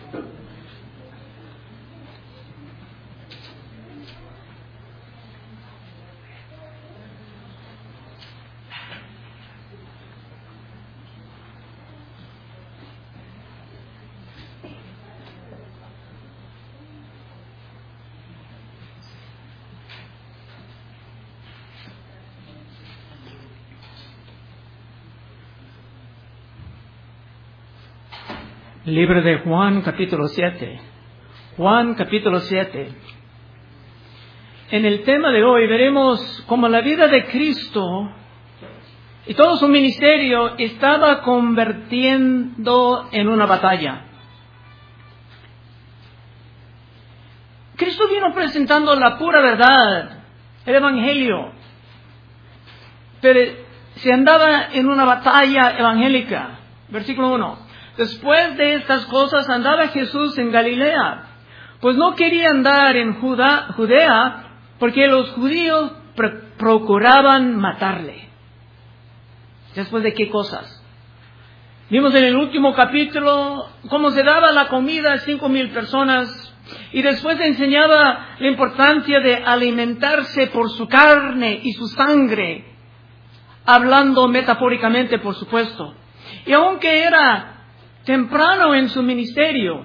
Libro de Juan, capítulo 7. Juan, capítulo 7. En el tema de hoy veremos cómo la vida de Cristo y todo su ministerio estaba convirtiendo en una batalla. Cristo vino presentando la pura verdad, el Evangelio, pero se andaba en una batalla evangélica. Versículo 1. Después de estas cosas andaba Jesús en Galilea, pues no quería andar en Judea, porque los judíos procuraban matarle. ¿Después de qué cosas? Vimos en el último capítulo cómo se daba la comida a 5,000 personas, y después enseñaba la importancia de alimentarse por su carne y su sangre, hablando metafóricamente, por supuesto. Y aunque era temprano en su ministerio,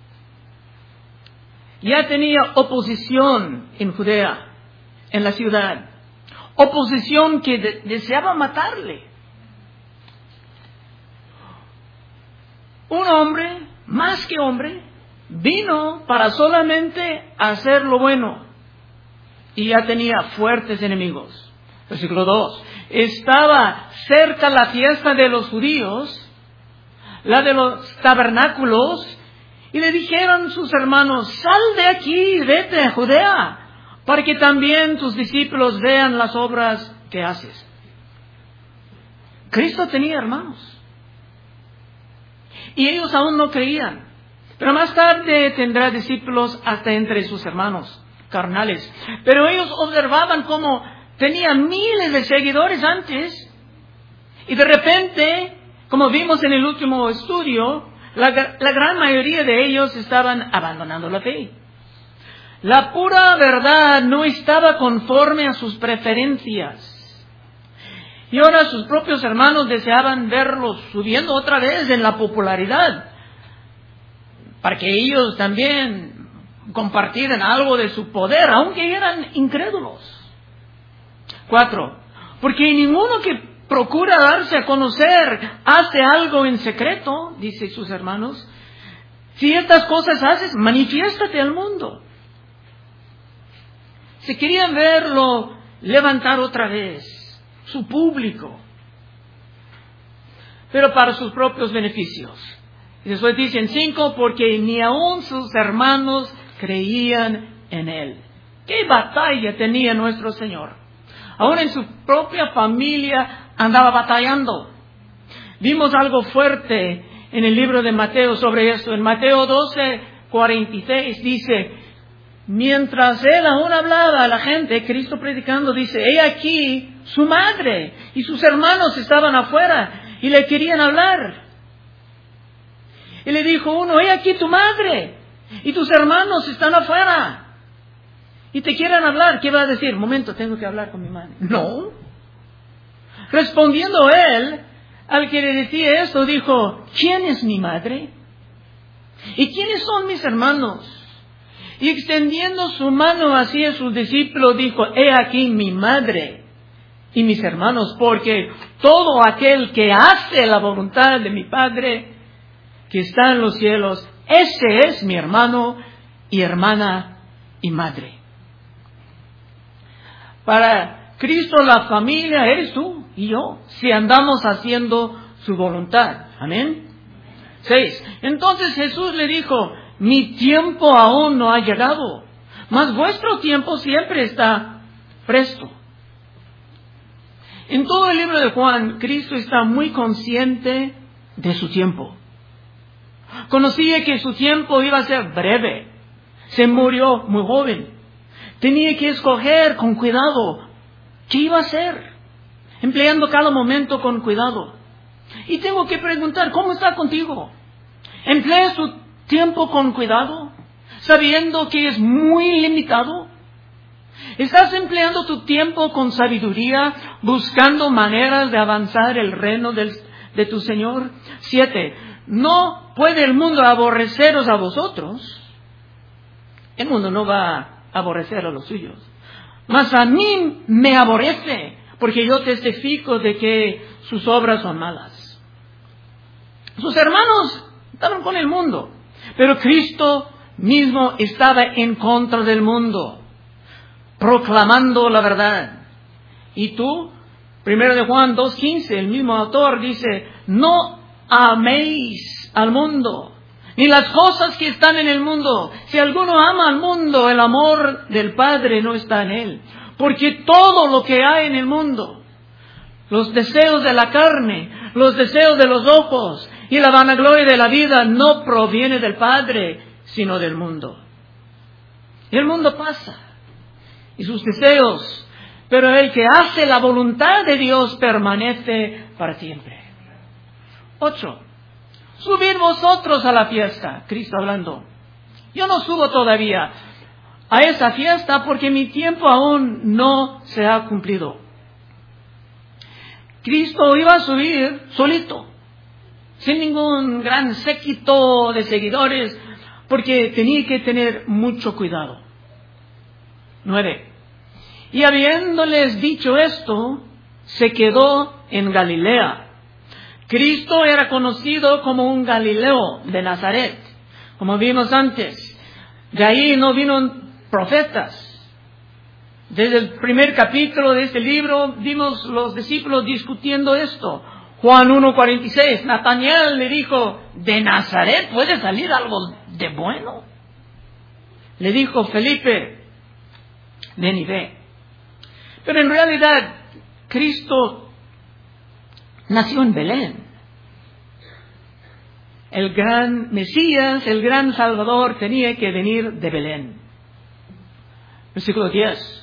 ya tenía oposición en Judea, en la ciudad. Oposición que deseaba matarle. Un hombre, más que hombre, vino para solamente hacer lo bueno. Y ya tenía fuertes enemigos. Versículo 2. Estaba cerca la fiesta de los judíos, la de los tabernáculos, y le dijeron sus hermanos: sal de aquí, vete a Judea, para que también tus discípulos vean las obras que haces. Cristo tenía hermanos, y ellos aún no creían, pero más tarde tendrá discípulos hasta entre sus hermanos carnales. Pero ellos observaban cómo tenía miles de seguidores antes, y de repente, como vimos en el último estudio, la gran mayoría de ellos estaban abandonando la fe. La pura verdad no estaba conforme a sus preferencias. Y ahora sus propios hermanos deseaban verlos subiendo otra vez en la popularidad, para que ellos también compartieran algo de su poder, aunque eran incrédulos. 4. Porque ninguno que procura darse a conocer hace algo en secreto, dice sus hermanos. Si estas cosas haces, manifiéstate al mundo. Se querían verlo levantar otra vez su público, pero para sus propios beneficios. Y después dicen 5, porque ni aun sus hermanos creían en él. ¿Qué batalla tenía nuestro Señor? Aún en su propia familia andaba batallando. Vimos algo fuerte en el libro de Mateo sobre esto. En Mateo 12:46 dice: mientras él aún hablaba a la gente, Cristo predicando, dice: he aquí su madre y sus hermanos estaban afuera y le querían hablar. Y le dijo uno: he aquí tu madre y tus hermanos están afuera y te quieren hablar. ¿Qué va a decir? Momento, tengo que hablar con mi madre. No. Respondiendo él, al que le decía esto, dijo: ¿quién es mi madre? ¿Y quiénes son mis hermanos? Y extendiendo su mano hacia sus discípulos, dijo: he aquí mi madre y mis hermanos, porque todo aquel que hace la voluntad de mi Padre que está en los cielos, ese es mi hermano y hermana y madre. Para Cristo la familia eres tú y yo, si andamos haciendo su voluntad. Amén. 6. Entonces Jesús le dijo: mi tiempo aún no ha llegado, mas vuestro tiempo siempre está presto. En todo el libro de Juan, Cristo está muy consciente de su tiempo. Conocía que su tiempo iba a ser breve. Se murió muy joven. Tenía que escoger con cuidado qué iba a hacer, empleando cada momento con cuidado. Y tengo que preguntar: ¿cómo está contigo? ¿Empleas tu tiempo con cuidado, sabiendo que es muy limitado? ¿Estás empleando tu tiempo con sabiduría, buscando maneras de avanzar el reino de tu Señor? 7. No puede el mundo aborreceros a vosotros. El mundo no va a aborrecer a los suyos. Mas a mí me aborrece, porque yo testifico de que sus obras son malas. Sus hermanos estaban con el mundo, pero Cristo mismo estaba en contra del mundo, proclamando la verdad. Y tú, 1 de Juan 2:15, el mismo autor dice, no améis al mundo, ni las cosas que están en el mundo. Si alguno ama al mundo, el amor del Padre no está en él. Porque todo lo que hay en el mundo, los deseos de la carne, los deseos de los ojos y la vanagloria de la vida, no proviene del Padre, sino del mundo. Y el mundo pasa, y sus deseos, pero el que hace la voluntad de Dios permanece para siempre. 8. Subid vosotros a la fiesta, Cristo hablando. Yo no subo todavía a esa fiesta porque mi tiempo aún no se ha cumplido. Cristo iba a subir solito, sin ningún gran séquito de seguidores, porque tenía que tener mucho cuidado. 9. Y habiéndoles dicho esto, se quedó en Galilea. Cristo era conocido como un Galileo de Nazaret, como vimos antes. De ahí no vino profetas. Desde el primer capítulo de este libro vimos los discípulos discutiendo esto. Juan 1:46, Natanael le dijo, ¿de Nazaret puede salir algo de bueno? Le dijo Felipe, ven y ve. Pero en realidad, Cristo nació en Belén. El gran Mesías, el gran Salvador, tenía que venir de Belén. Versículo 10.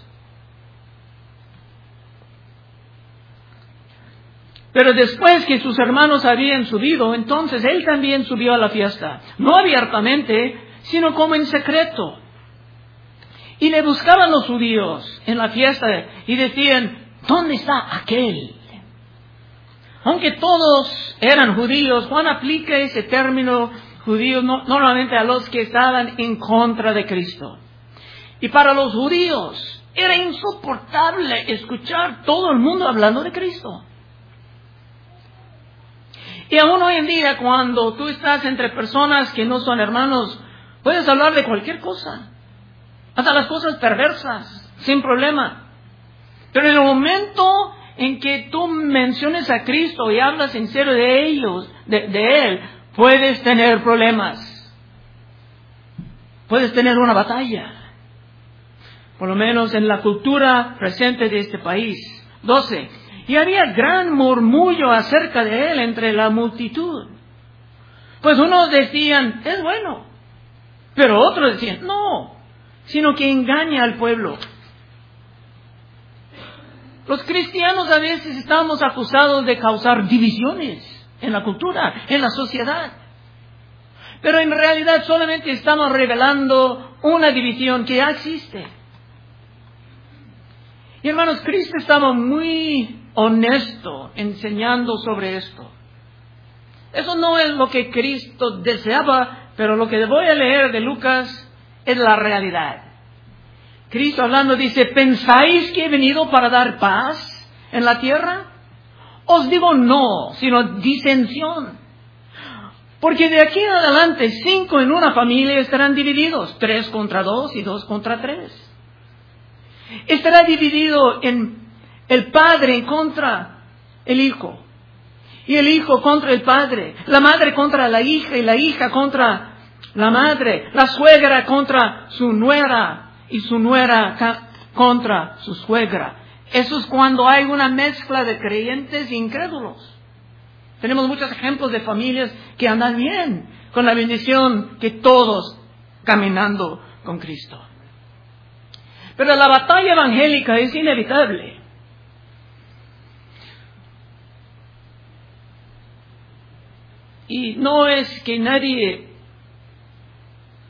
Pero después que sus hermanos habían subido, entonces él también subió a la fiesta. No abiertamente, sino como en secreto. Y le buscaban los judíos en la fiesta y decían, ¿dónde está aquel? Aunque todos eran judíos, Juan aplica ese término judío normalmente a los que estaban en contra de Cristo. Y para los judíos era insoportable escuchar todo el mundo hablando de Cristo. Y aún hoy en día, cuando tú estás entre personas que no son hermanos, puedes hablar de cualquier cosa, hasta las cosas perversas, sin problema. Pero en el momento en que tú menciones a Cristo y hablas en serio de ellos, de Él, puedes tener problemas. Puedes tener una batalla. Por lo menos en la cultura presente de este país. 12. Y había gran murmullo acerca de Él entre la multitud. Pues unos decían, es bueno. Pero otros decían, no, sino que engaña al pueblo. Los cristianos a veces estamos acusados de causar divisiones en la cultura, en la sociedad. Pero en realidad solamente estamos revelando una división que ya existe. Y hermanos, Cristo estaba muy honesto enseñando sobre esto. Eso no es lo que Cristo deseaba, pero lo que voy a leer de Lucas es la realidad. Cristo hablando dice, ¿pensáis que he venido para dar paz en la tierra? Os digo no, sino disensión. Porque de aquí en adelante 5 en una familia estarán divididos, 3 contra 2 y 2 contra 3. Estará dividido en el padre contra el hijo, y el hijo contra el padre, la madre contra la hija y la hija contra la madre, la suegra contra su nuera y su nuera contra su suegra. Eso es cuando hay una mezcla de creyentes e incrédulos. Tenemos muchos ejemplos de familias que andan bien, con la bendición que todos caminando con Cristo. Pero la batalla evangélica es inevitable. Y no es que nadie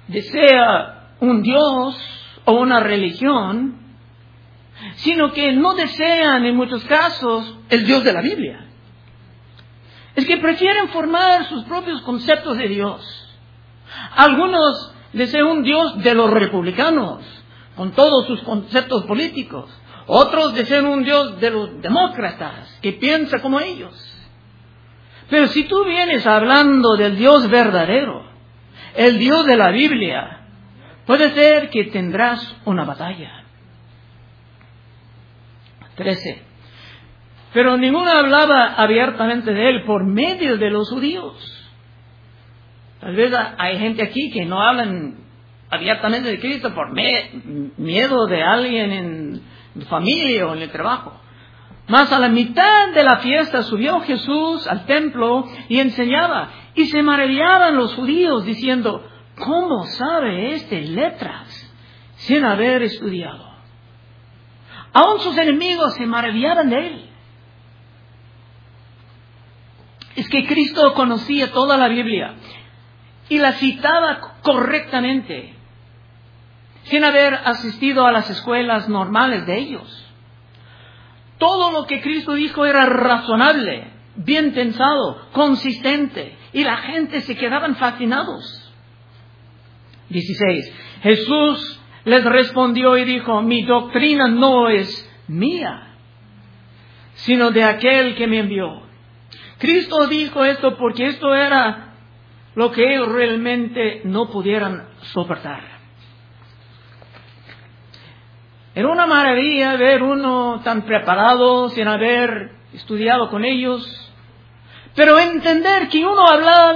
desea un Dios o una religión, sino que no desean en muchos casos el Dios de la Biblia. Es que prefieren formar sus propios conceptos de Dios. Algunos desean un Dios de los republicanos, con todos sus conceptos políticos. Otros desean un Dios de los demócratas, que piensa como ellos. Pero si tú vienes hablando del Dios verdadero, el Dios de la Biblia, puede ser que tendrás una batalla. 13. Pero ninguno hablaba abiertamente de él por medio de los judíos. Tal vez hay gente aquí que no hablan abiertamente de Cristo por miedo de alguien en familia o en el trabajo. Mas a la mitad de la fiesta subió Jesús al templo y enseñaba. Y se maravillaban los judíos diciendo, ¿cómo sabe letras sin haber estudiado? Aún sus enemigos se maravillaban de él. Es que Cristo conocía toda la Biblia y la citaba correctamente, sin haber asistido a las escuelas normales de ellos. Todo lo que Cristo dijo era razonable, bien pensado, consistente, y la gente se quedaban fascinados. 16. Jesús les respondió y dijo, mi doctrina no es mía, sino de aquel que me envió. Cristo dijo esto porque esto era lo que ellos realmente no pudieran soportar. Era una maravilla ver uno tan preparado sin haber estudiado con ellos, pero entender que uno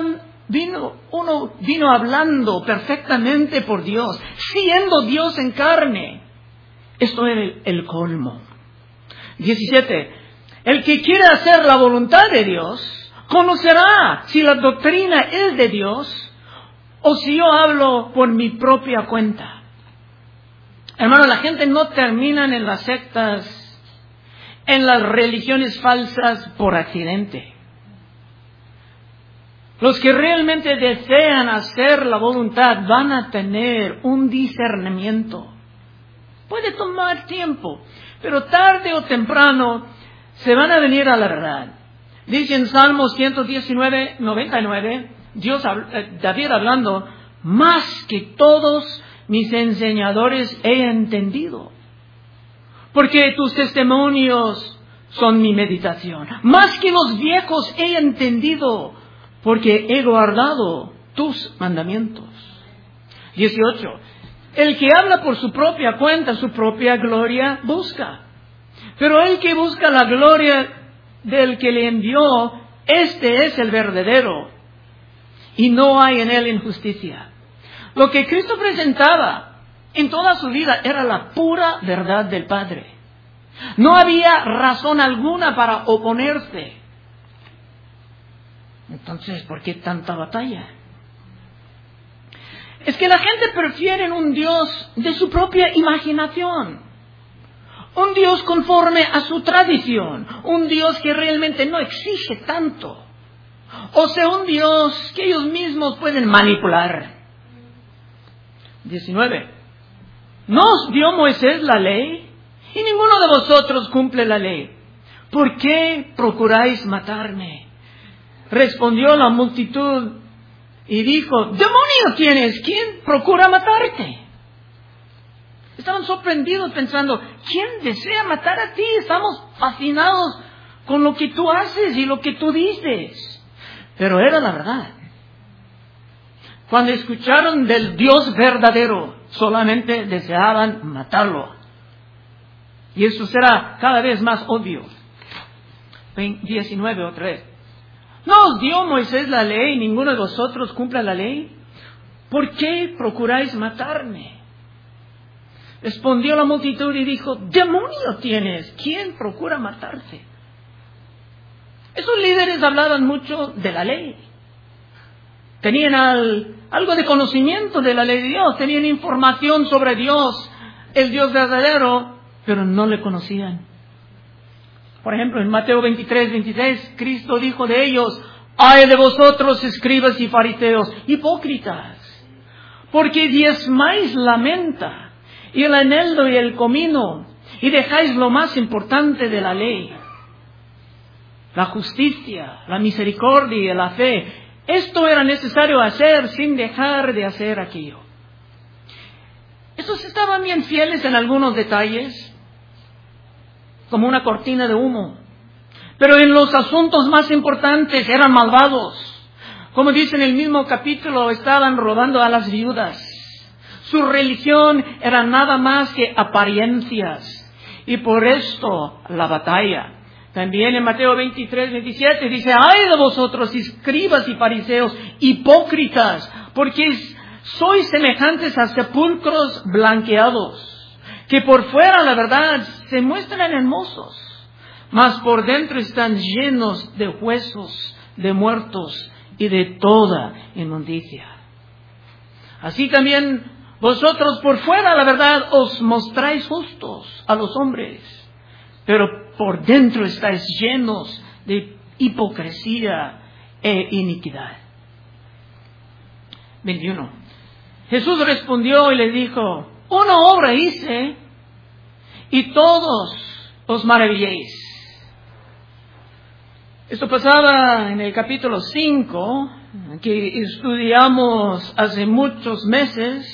vino hablando perfectamente por Dios, siendo Dios en carne. Esto era el colmo. 17. El que quiera hacer la voluntad de Dios, conocerá si la doctrina es de Dios o si yo hablo por mi propia cuenta. Hermano, la gente no termina en las sectas, en las religiones falsas por accidente. Los que realmente desean hacer la voluntad van a tener un discernimiento. Puede tomar tiempo, pero tarde o temprano se van a venir a la verdad. Dice en Salmos 119, 99, David hablando, más que todos mis enseñadores he entendido, porque tus testimonios son mi meditación. Más que los viejos he entendido, porque he guardado tus mandamientos. 18. El que habla por su propia cuenta, su propia gloria busca. Pero el que busca la gloria del que le envió, este es el verdadero, y no hay en él injusticia. Lo que Cristo presentaba en toda su vida era la pura verdad del Padre. No había razón alguna para oponerse. Entonces, ¿por qué tanta batalla? Es que la gente prefiere un Dios de su propia imaginación. Un Dios conforme a su tradición. Un Dios que realmente no exige tanto. O sea, un Dios que ellos mismos pueden manipular. 19. ¿No os dio Moisés la ley? Y ninguno de vosotros cumple la ley. ¿Por qué procuráis matarme? Respondió la multitud y dijo, ¡demonio tienes! ¿Quién procura matarte? Estaban sorprendidos pensando, ¿quién desea matar a ti? Estamos fascinados con lo que tú haces y lo que tú dices. Pero era la verdad. Cuando escucharon del Dios verdadero, solamente deseaban matarlo. Y eso será cada vez más obvio. 19 otra vez. ¿No os dio Moisés la ley y ninguno de vosotros cumple la ley? ¿Por qué procuráis matarme? Respondió la multitud y dijo, ¡demonio tienes! ¿Quién procura matarte? Esos líderes hablaban mucho de la ley. Tenían algo de conocimiento de la ley de Dios. Tenían información sobre Dios, el Dios verdadero, pero no le conocían. Por ejemplo, en Mateo 23, 26, Cristo dijo de ellos, ¡ay de vosotros, escribas y fariseos, hipócritas! porque diezmáis la menta, y el eneldo y el comino, y dejáis lo más importante de la ley, la justicia, la misericordia y la fe. Esto era necesario hacer sin dejar de hacer aquello. Estos estaban bien fieles en algunos detalles, como una cortina de humo. Pero en los asuntos más importantes eran malvados. Como dice en el mismo capítulo, estaban robando a las viudas. Su religión era nada más que apariencias. Y por esto la batalla. También en Mateo 23, 27 dice: ¡ay de vosotros, escribas y fariseos, hipócritas! Porque sois semejantes a sepulcros blanqueados, que por fuera, la verdad, se muestran hermosos, mas por dentro están llenos de huesos, de muertos y de toda inmundicia. Así también vosotros por fuera, la verdad, os mostráis justos a los hombres, pero por dentro estáis llenos de hipocresía e iniquidad. 21. Jesús respondió y le dijo: una obra hice y todos os maravilléis. Esto pasaba en el capítulo 5, que estudiamos hace muchos meses,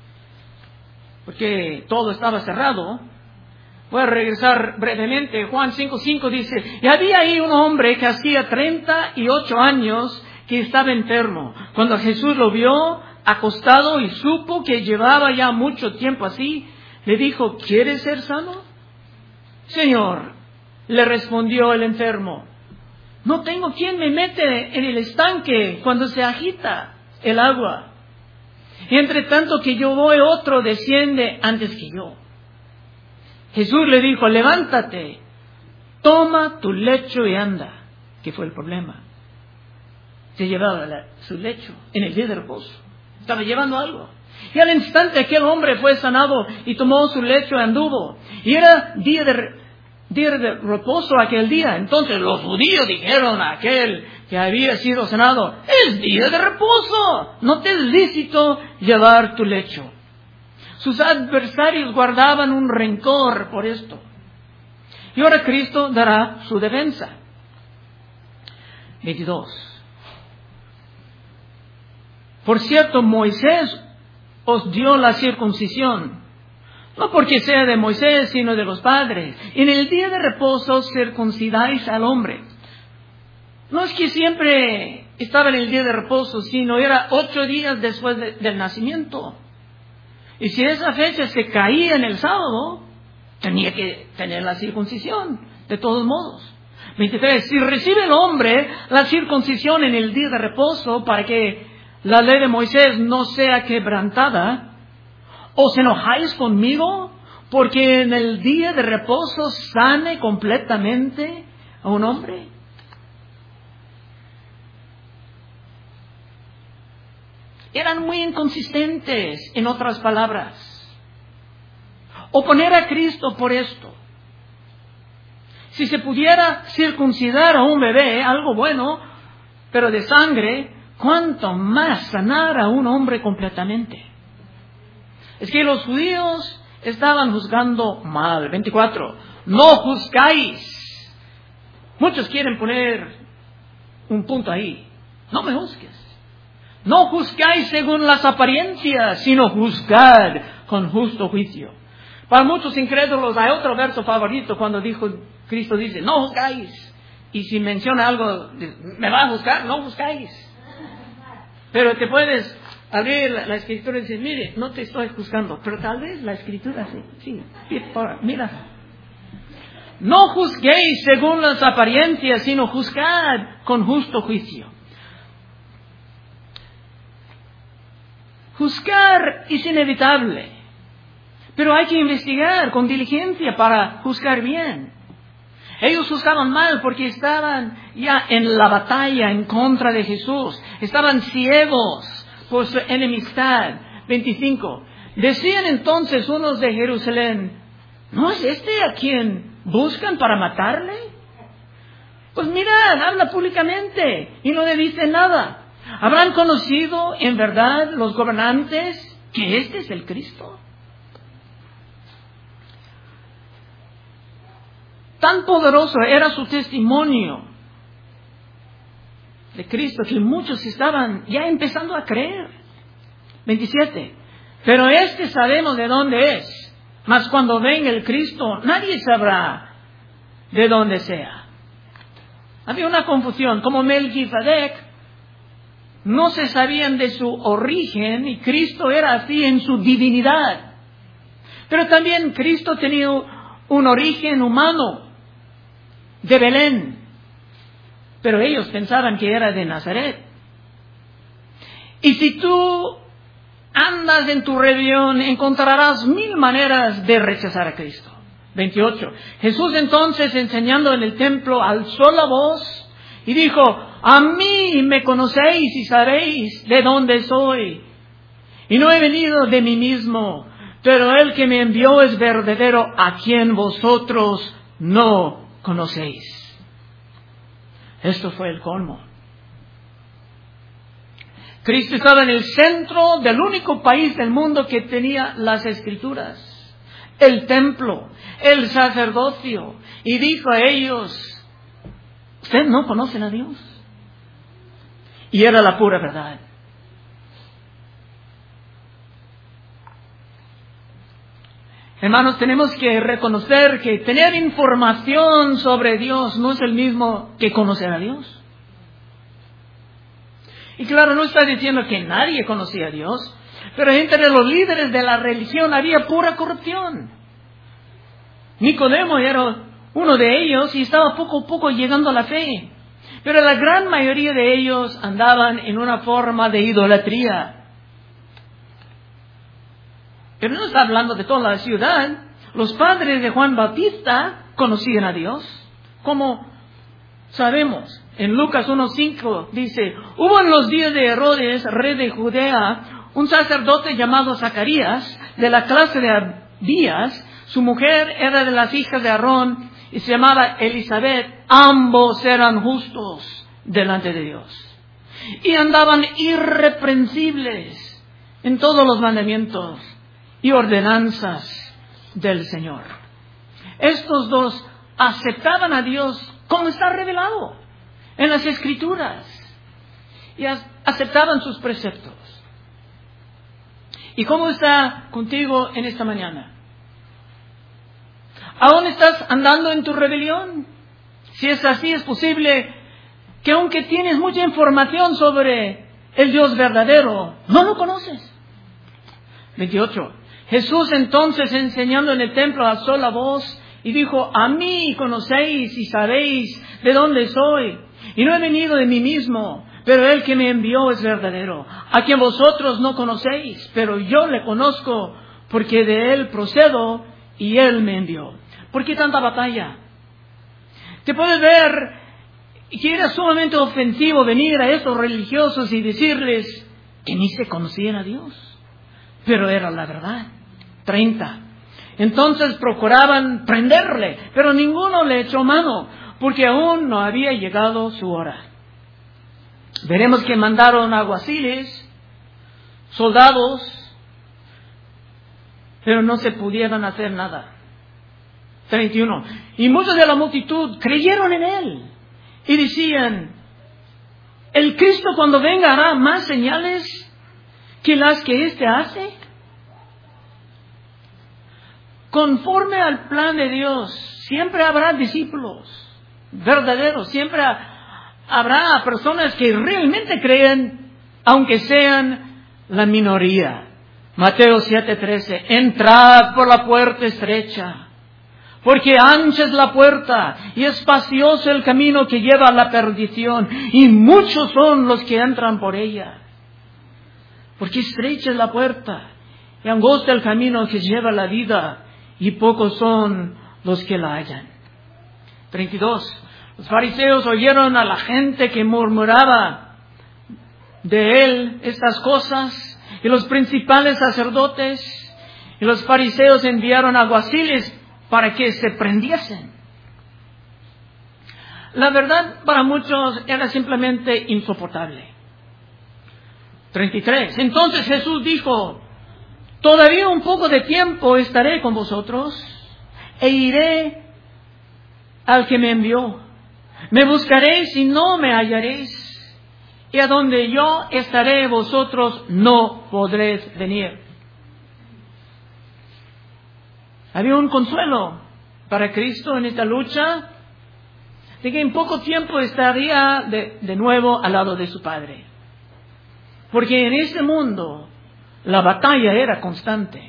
porque todo estaba cerrado. Voy a regresar brevemente. Juan 5:5 dice: y había ahí un hombre que hacía 38 años que estaba enfermo. Cuando Jesús lo vio acostado y supo que llevaba ya mucho tiempo así, le dijo: ¿quieres ser sano? Señor, le respondió el enfermo, no tengo quien me mete en el estanque cuando se agita el agua. Y entre tanto que yo voy, otro desciende antes que yo. Jesús le dijo: levántate, toma tu lecho y anda. ¿Qué fue el problema? Se llevaba su lecho en el día de reposo. Estaba llevando algo. Y al instante aquel hombre fue sanado y tomó su lecho y anduvo. Y era día de reposo aquel día. Entonces los judíos dijeron a aquel que había sido sanado: es día de reposo, no te es lícito llevar tu lecho. Sus adversarios guardaban un rencor por esto. Y ahora Cristo dará su defensa. 22. Por cierto, Moisés os dio la circuncisión, no porque sea de Moisés, sino de los padres. En el día de reposo circuncidáis al hombre. No es que siempre estaba en el día de reposo, sino era 8 días después del nacimiento. Y si esa fecha se caía en el sábado, tenía que tener la circuncisión, de todos modos. 23. Si recibe el hombre la circuncisión en el día de reposo para que la ley de Moisés no sea quebrantada, ¿os enojáis conmigo porque en el día de reposo sane completamente a un hombre? Eran muy inconsistentes, en otras palabras. Oponer a Cristo por esto. Si se pudiera circuncidar a un bebé, algo bueno, pero de sangre, ¿cuánto más sanar a un hombre completamente? Es que los judíos estaban juzgando mal. 24. No juzgáis. Muchos quieren poner un punto ahí. No me juzgues. No juzgáis según las apariencias, sino juzgad con justo juicio. Para muchos incrédulos hay otro verso favorito cuando Cristo dice: no juzgáis. Y si menciona algo, ¿me va a juzgar? No juzgáis. Pero te puedes abrir la escritura y decir: mire, no te estoy juzgando, pero tal vez la escritura sí, mira. No juzguéis según las apariencias, sino juzgad con justo juicio. Juzgar es inevitable, pero hay que investigar con diligencia para juzgar bien. Ellos juzgaban mal porque estaban ya en la batalla en contra de Jesús. Estaban ciegos por su enemistad. 25. Decían entonces unos de Jerusalén: ¿no es este a quien buscan para matarle? Pues mirad, habla públicamente y no le dice nada. ¿Habrán conocido en verdad los gobernantes que este es el Cristo. Tan poderoso era su testimonio de Cristo que muchos estaban ya empezando a creer. 27. Pero sabemos de dónde es, mas cuando venga el Cristo nadie sabrá de dónde sea. Había una confusión, como Melquisedec no se sabían de su origen y Cristo era así en su divinidad. Pero también Cristo tenía un origen humano, de Belén, pero ellos pensaban que era de Nazaret. Y si tú andas en tu rebelión, encontrarás 1000 maneras de rechazar a Cristo. 28. Jesús entonces, enseñando en el templo, alzó la voz y dijo: a mí me conocéis y sabéis de dónde soy, y no he venido de mí mismo, pero el que me envió es verdadero, a quien vosotros no conocéis. Esto fue el colmo. Cristo estaba en el centro del único país del mundo que tenía las Escrituras, el templo, el sacerdocio, y dijo a ellos: ustedes no conocen a Dios. Y era la pura verdad. Hermanos, tenemos que reconocer que tener información sobre Dios no es el mismo que conocer a Dios. Y claro, no está diciendo que nadie conocía a Dios, pero entre los líderes de la religión había pura corrupción. Nicodemo era uno de ellos y estaba poco a poco llegando a la fe. Pero la gran mayoría de ellos andaban en una forma de idolatría. Pero no está hablando de toda la ciudad. Los padres de Juan Bautista conocían a Dios. Como sabemos, en Lucas 1:5 dice: hubo en los días de Herodes, rey de Judea, un sacerdote llamado Zacarías, de la clase de Abías. Su mujer era de las hijas de Aarón y se llamaba Elizabeth. Ambos eran justos delante de Dios y andaban irreprensibles en todos los mandamientos y ordenanzas del Señor. Estos dos aceptaban a Dios como está revelado en las Escrituras y aceptaban sus preceptos. ¿Y cómo está contigo en esta mañana? ¿Aún estás andando en tu rebelión? Si es así, es posible que aunque tienes mucha información sobre el Dios verdadero, no lo conoces. 28. Jesús entonces, enseñando en el templo, alzó la voz y dijo: a mí conocéis y sabéis de dónde soy, y no he venido de mí mismo, pero el que me envió es verdadero, a quien vosotros no conocéis, pero yo le conozco, porque de él procedo y él me envió. ¿Por qué tanta batalla? Te puedes ver que era sumamente ofensivo venir a estos religiosos y decirles que ni se conocían a Dios, pero era la verdad. 30. Entonces procuraban prenderle, pero ninguno le echó mano, porque aún no había llegado su hora. Veremos que mandaron alguaciles, soldados, pero no se pudieron hacer nada. 31. Y muchos de la multitud creyeron en él y decían: el Cristo cuando venga hará más señales que las que éste hace. Conforme al plan de Dios, siempre habrá discípulos verdaderos, siempre habrá personas que realmente creen, aunque sean la minoría. Mateo 7:13. Entrad por la puerta estrecha, porque ancha es la puerta y espacioso el camino que lleva a la perdición, y muchos son los que entran por ella. Porque estrecha es la puerta y angosto el camino que lleva a la vida, y pocos son los que la hallan. 32. Los fariseos oyeron a la gente que murmuraba de él estas cosas, y los principales sacerdotes y los fariseos enviaron alguaciles para que se prendiesen. La verdad para muchos era simplemente insoportable. 33. Entonces Jesús dijo: todavía un poco de tiempo estaré con vosotros e iré al que me envió. Me buscaréis y no me hallaréis, y a donde yo estaré vosotros no podréis venir. Había un consuelo para Cristo en esta lucha, de que en poco tiempo estaría de nuevo al lado de su Padre. Porque en este mundo la batalla era constante.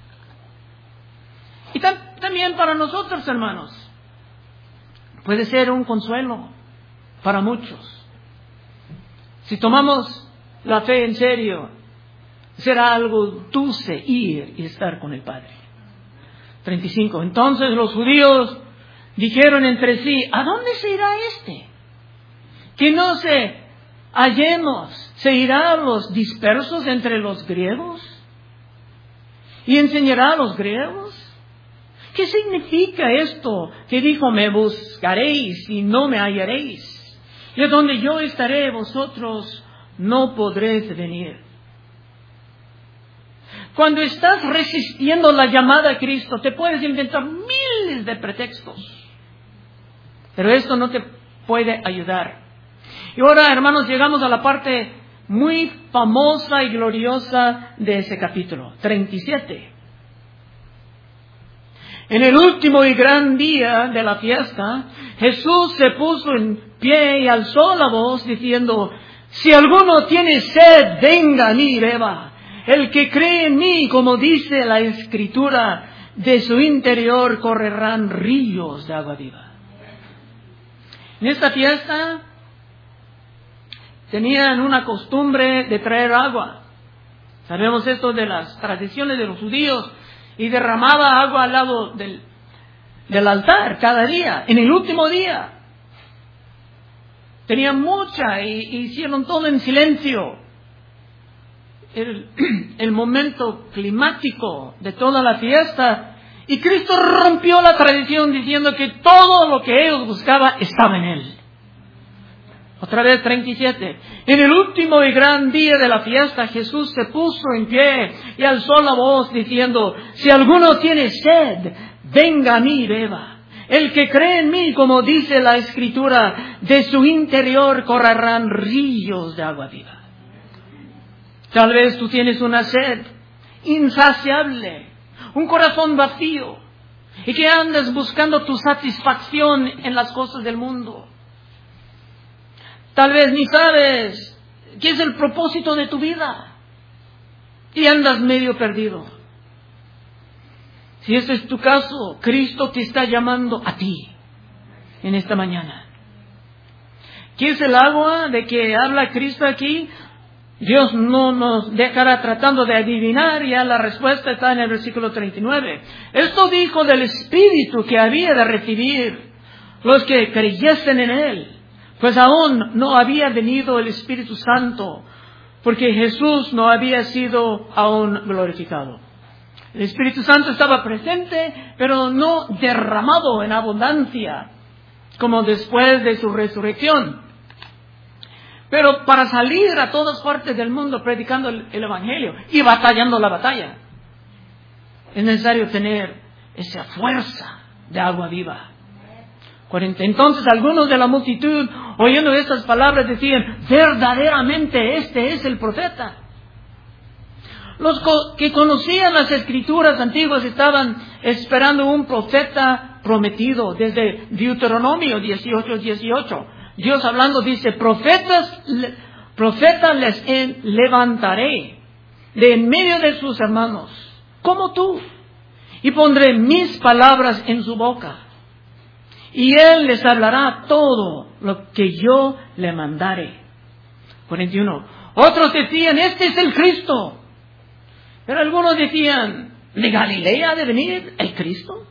Y también para nosotros, hermanos, puede ser un consuelo para muchos. Si tomamos la fe en serio, será algo dulce ir y estar con el Padre. 35. Entonces los judíos dijeron entre sí: ¿a dónde se irá este? Que no se hallemos, ¿se irá a los dispersos entre los griegos? ¿Y enseñará a los griegos? ¿Qué significa esto que dijo: me buscaréis y no me hallaréis? Y a donde yo estaré vosotros no podréis venir. Cuando estás resistiendo la llamada a Cristo, te puedes inventar miles de pretextos. Pero esto no te puede ayudar. Y ahora, hermanos, llegamos a la parte muy famosa y gloriosa de ese capítulo, 37. En el último y gran día de la fiesta, Jesús se puso en pie y alzó la voz diciendo: si alguno tiene sed, venga a mí y beba. El que cree en mí, como dice la Escritura, de su interior correrán ríos de agua viva. En esta fiesta tenían una costumbre de traer agua. Sabemos esto de las tradiciones de los judíos, y derramaba agua al lado del altar cada día, en el último día. Tenían mucha y hicieron todo en silencio. El momento climático de toda la fiesta, y Cristo rompió la tradición diciendo que todo lo que ellos buscaban estaba en Él. Otra vez 37. En el último y gran día de la fiesta, Jesús se puso en pie y alzó la voz diciendo: si alguno tiene sed, venga a mí y beba. El que cree en mí, como dice la Escritura, de su interior correrán ríos de agua viva. Tal vez tú tienes una sed insaciable, un corazón vacío, y que andas buscando tu satisfacción en las cosas del mundo. Tal vez ni sabes qué es el propósito de tu vida y andas medio perdido. Si este es tu caso, Cristo te está llamando a ti en esta mañana. ¿Qué es el agua de que habla Cristo aquí? Dios no nos dejará tratando de adivinar, ya la respuesta está en el versículo 39. Esto dijo del Espíritu que había de recibir los que creyesen en Él, pues aún no había venido el Espíritu Santo, porque Jesús no había sido aún glorificado. El Espíritu Santo estaba presente, pero no derramado en abundancia, como después de su resurrección. Pero para salir a todas partes del mundo predicando el Evangelio y batallando la batalla, es necesario tener esa fuerza de agua viva. 40. Entonces algunos de la multitud, oyendo estas palabras, decían: verdaderamente este es el profeta. Los que conocían las Escrituras antiguas estaban esperando un profeta prometido. Desde Deuteronomio 18:18, Dios hablando dice: profeta les levantaré de en medio de sus hermanos, como tú, y pondré mis palabras en su boca, y él les hablará todo lo que yo le mandare. 41. Otros decían: este es el Cristo. Pero algunos decían: ¿de Galilea ha de venir el Cristo?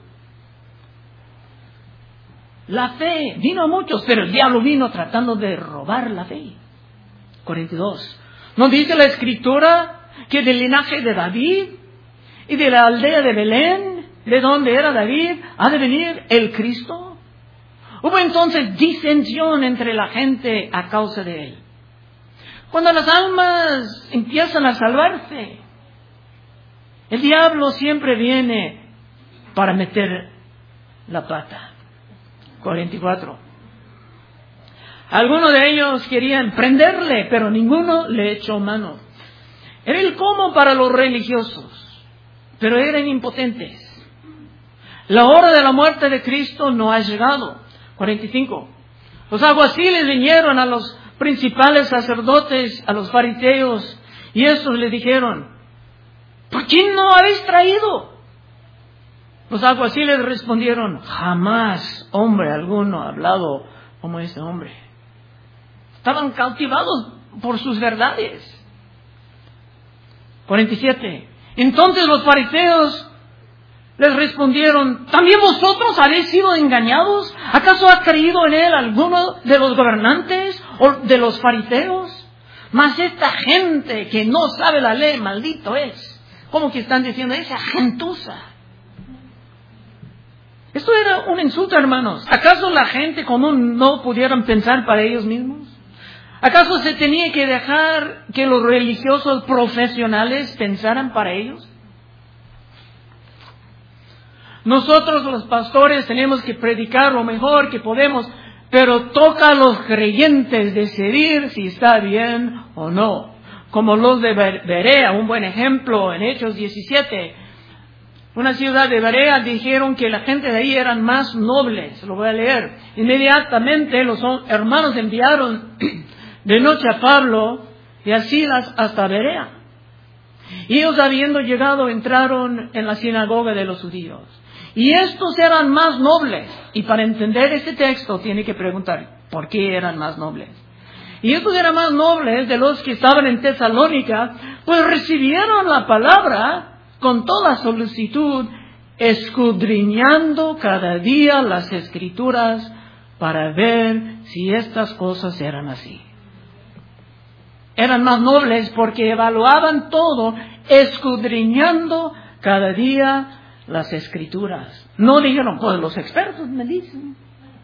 La fe vino a muchos, pero el diablo vino tratando de robar la fe. 42. ¿No dice la Escritura que del linaje de David y de la aldea de Belén, de donde era David, ha de venir el Cristo? Hubo entonces disensión entre la gente a causa de él. Cuando las almas empiezan a salvarse, El diablo siempre viene para meter la pata. 44. Algunos de ellos querían prenderle, pero ninguno le echó mano. Era el cómo para los religiosos, pero eran impotentes. La hora de la muerte de Cristo no ha llegado. 45. Los alguaciles vinieron a los principales sacerdotes, a los fariseos, y estos le dijeron: ¿por qué no habéis traído? Los alguaciles respondieron: jamás hombre alguno ha hablado como este hombre. Estaban cautivados por sus verdades. 47. Entonces los fariseos les respondieron: ¿también vosotros habéis sido engañados? ¿Acaso ha creído en él alguno de los gobernantes o de los fariseos? Mas esta gente que no sabe la ley, maldito es. ¿Cómo que están diciendo esa gentuza? Esto era un insulto, hermanos. ¿Acaso la gente común no pudieran pensar para ellos mismos? ¿Acaso se tenía que dejar que los religiosos profesionales pensaran para ellos? Nosotros los pastores tenemos que predicar lo mejor que podemos, pero toca a los creyentes decidir si está bien o no. Como los de Berea, un buen ejemplo en Hechos 17. Una ciudad de Berea dijeron que la gente de ahí eran más nobles. Lo voy a leer. Inmediatamente los hermanos enviaron de noche a Pablo y a Silas hasta Berea. Y ellos, habiendo llegado, entraron en la sinagoga de los judíos. Y estos eran más nobles. Y para entender este texto tiene que preguntar, ¿por qué eran más nobles? Y estos eran más nobles de los que estaban en Tesalónica, pues recibieron la palabra con toda solicitud, escudriñando cada día las Escrituras para ver si estas cosas eran así. Eran más nobles porque evaluaban todo, escudriñando cada día las Escrituras. No dijeron, pues los expertos me dicen.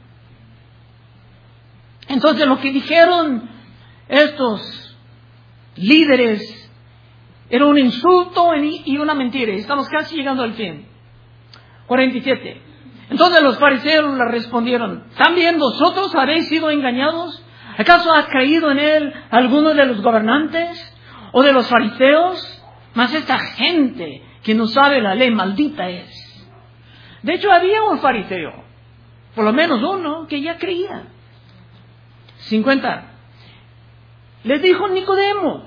Entonces lo que dijeron estos líderes era un insulto y una mentira. Estamos casi llegando al fin. 47. Entonces los fariseos le respondieron: ¿también vosotros habéis sido engañados? ¿Acaso ha creído en él alguno de los gobernantes o de los fariseos? Mas esta gente que no sabe la ley, maldita es. De hecho, había un fariseo, por lo menos uno, que ya creía. 50. Les dijo Nicodemo,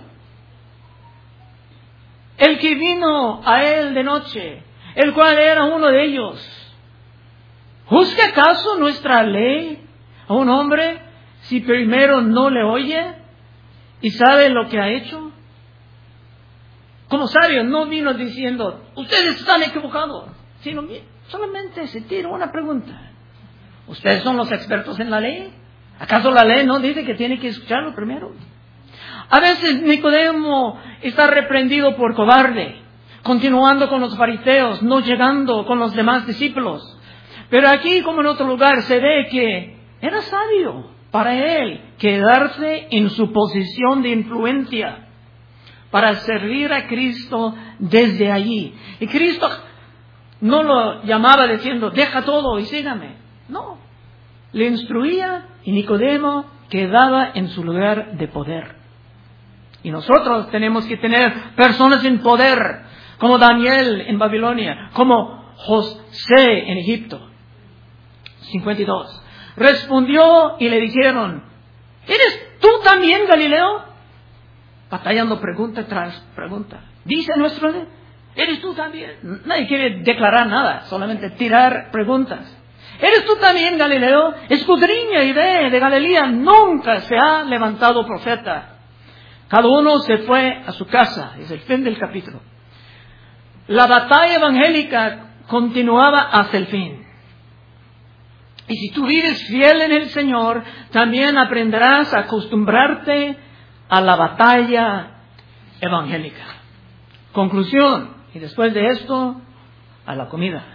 el que vino a él de noche, el cual era uno de ellos: ¿juzga acaso nuestra ley a un hombre si primero no le oye y sabe lo que ha hecho? Como sabio no vino diciendo: ustedes están equivocados, sino solamente se tira una pregunta: ¿ustedes son los expertos en la ley? ¿Acaso la ley no dice que tiene que escucharlo primero? A veces Nicodemo está reprendido por cobarde, continuando con los fariseos, no llegando con los demás discípulos. Pero aquí, como en otro lugar, se ve que era sabio para él quedarse en su posición de influencia para servir a Cristo desde allí. Y Cristo no lo llamaba diciendo: deja todo y sígame. No, le instruía y Nicodemo quedaba en su lugar de poder. Y nosotros tenemos que tener personas en poder, como Daniel en Babilonia, como José en Egipto. 52. Respondió y le dijeron: ¿eres tú también Galileo? Batallando pregunta tras pregunta. Dice nuestro: ¿eres tú también? Nadie quiere declarar nada, solamente tirar preguntas. ¿Eres tú también Galileo? Escudriña y ve, de Galilea nunca se ha levantado profeta. Cada uno se fue a su casa. Es el fin del capítulo. La batalla evangélica continuaba hasta el fin. Y si tú vives fiel en el Señor, también aprenderás a acostumbrarte a la batalla evangélica. Conclusión. Y después de esto, a la comida.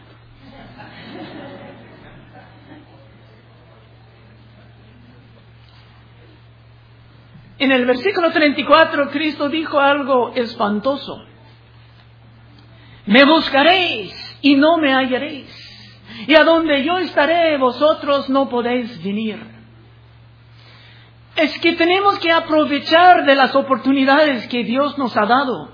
En el versículo 34, Cristo dijo algo espantoso. Me buscaréis y no me hallaréis. Y a donde yo estaré, vosotros no podéis venir. Es que tenemos que aprovechar de las oportunidades que Dios nos ha dado.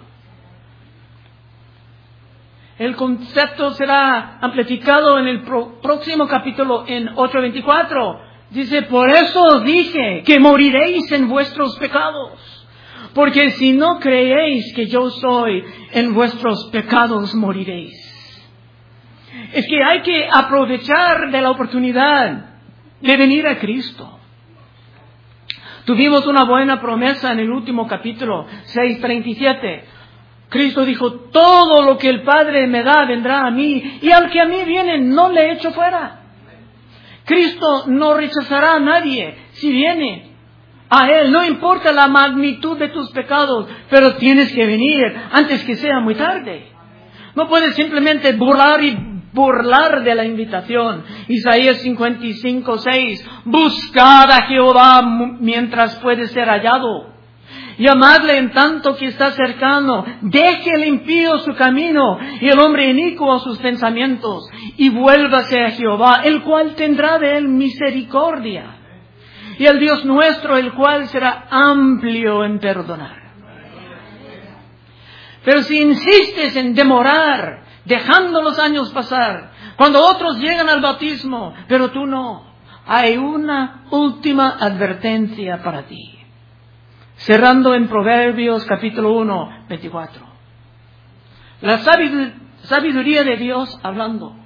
El concepto será amplificado en el próximo capítulo, en 8:24. Dice, por eso os dije que moriréis en vuestros pecados. Porque si no creéis que yo soy, en vuestros pecados moriréis. Es que hay que aprovechar de la oportunidad de venir a Cristo. Tuvimos una buena promesa en el último capítulo, 6:37. Cristo dijo, todo lo que el Padre me da vendrá a mí, y al que a mí viene no le echo fuera. Cristo no rechazará a nadie si viene a Él. No importa la magnitud de tus pecados, pero tienes que venir antes que sea muy tarde. No puedes simplemente burlar de la invitación. Isaías 55:6. Buscad a Jehová mientras puede ser hallado. Llamadle en tanto que está cercano. Deje el impío su camino y el hombre inicuo sus pensamientos. Y vuélvase a Jehová, el cual tendrá de él misericordia. Y el Dios nuestro, el cual será amplio en perdonar. Pero si insistes en demorar, dejando los años pasar, cuando otros llegan al bautismo, pero tú no, hay una última advertencia para ti. Cerrando en Proverbios capítulo 1:24. La sabiduría de Dios hablando.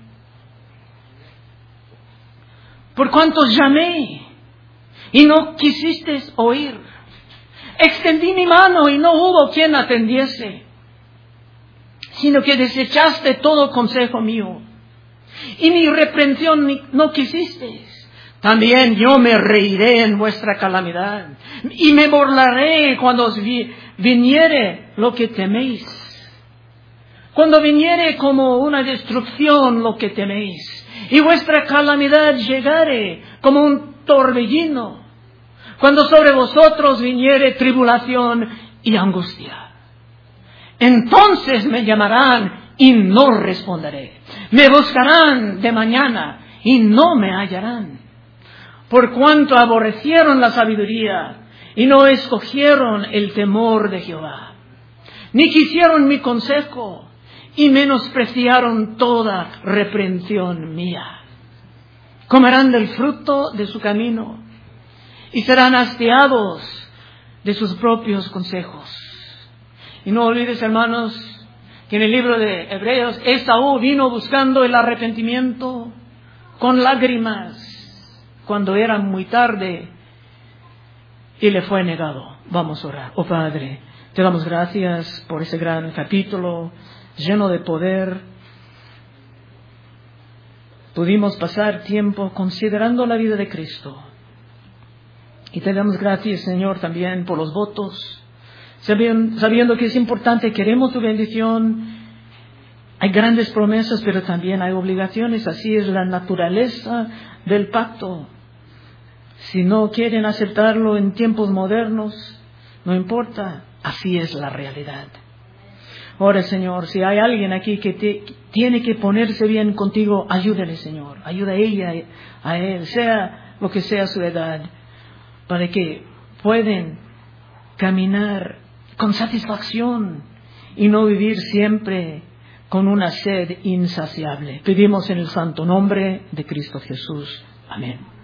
Por cuanto llamé y no quisiste oír, extendí mi mano y no hubo quien atendiese, sino que desechaste todo consejo mío, y mi reprensión no quisisteis. También yo me reiré en vuestra calamidad, y me burlaré cuando os viniere lo que teméis. Cuando viniere como una destrucción lo que teméis, y vuestra calamidad llegare como un torbellino, cuando sobre vosotros viniere tribulación y angustia. Entonces me llamarán y no responderé. Me buscarán de mañana y no me hallarán. Por cuanto aborrecieron la sabiduría y no escogieron el temor de Jehová, ni quisieron mi consejo y menospreciaron toda reprensión mía. Comerán del fruto de su camino y serán hastiados de sus propios consejos. Y no olvides, hermanos, que en el libro de Hebreos, Esaú vino buscando el arrepentimiento con lágrimas cuando era muy tarde y le fue negado. Vamos a orar. Oh Padre, te damos gracias por ese gran capítulo lleno de poder. Pudimos pasar tiempo considerando la vida de Cristo. Y te damos gracias, Señor, también por los votos, sabiendo que es importante, queremos tu bendición. Hay grandes promesas, pero también hay obligaciones. Así es la naturaleza del pacto. Si no quieren aceptarlo en tiempos modernos, no importa, así es la realidad. Ahora, Señor, si hay alguien aquí que tiene que ponerse bien contigo, ayúdale, Señor. Ayuda a ella, a él, sea lo que sea su edad, para que puedan caminar con satisfacción y no vivir siempre con una sed insaciable. Pedimos en el santo nombre de Cristo Jesús. Amén.